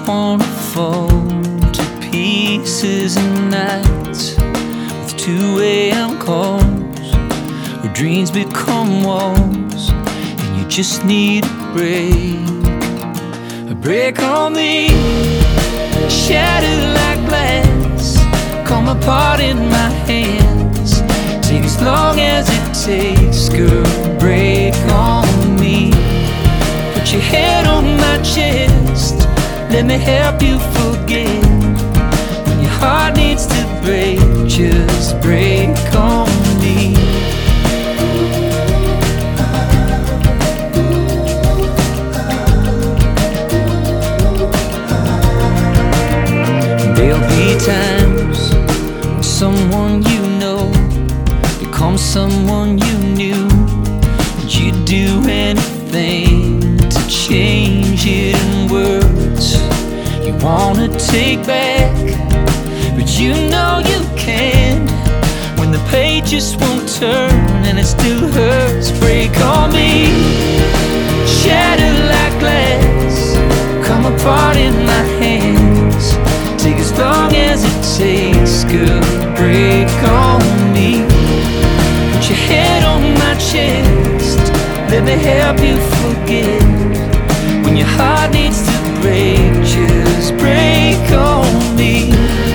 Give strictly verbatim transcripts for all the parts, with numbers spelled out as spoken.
wanna fall to pieces and nights with two a.m. calls where dreams become walls and you just need a break. A break on me, shattered like glass, come apart in my hands. Take as long as it takes, girl, break on me. Put your head on my chest, let me help you forget. When your heart needs to break, just break on me. There'll be times when someone you know becomes someone you knew, and you'd do anything to change it in words you wanna take back, but you know you can't when the page just won't turn and it still hurts. Break on me, shattered like glass, come apart in my hands. Take as long as it takes, girl, break on me. Put your head on my chest, let me help you forget. When your heart needs to break, just break on me.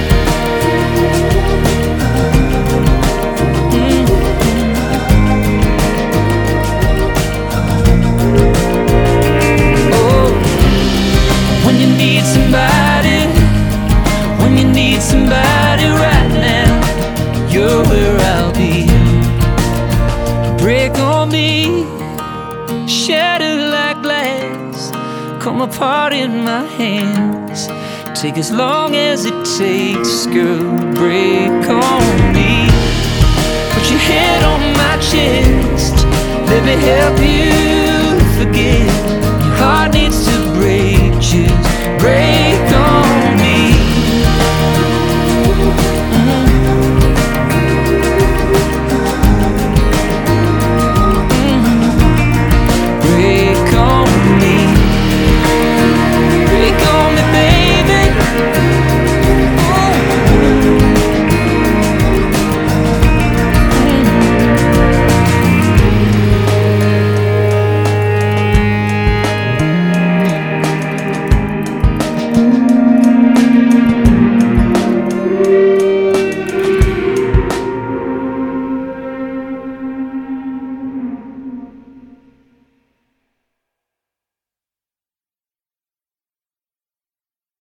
Oh, when you need somebody, when you need somebody right now, you're where I'll be. Break on me, shattered like glass, come apart in my hands. Take as long as it takes, girl, break on me. Put your head on my chest, let me help you forget. Your heart needs to break, just break